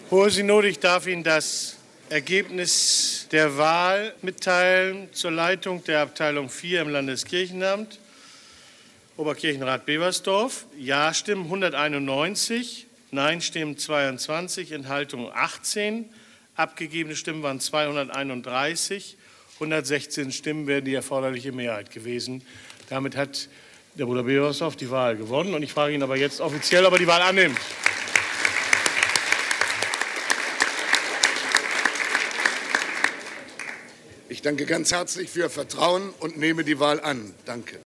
Hohe Synode, ich darf Ihnen das Ergebnis der Wahl mitteilen zur Leitung der Abteilung 4 im Landeskirchenamt. Oberkirchenrat Beversdorf. Ja-Stimmen 191, Nein-Stimmen 22, Enthaltungen 18. Abgegebene Stimmen waren 231. 116 Stimmen wären die erforderliche Mehrheit gewesen. Damit hat der Bruder Beversdorf die Wahl gewonnen. Und ich frage ihn aber jetzt offiziell, ob er die Wahl annimmt. Ich danke ganz herzlich für Ihr Vertrauen und nehme die Wahl an. Danke.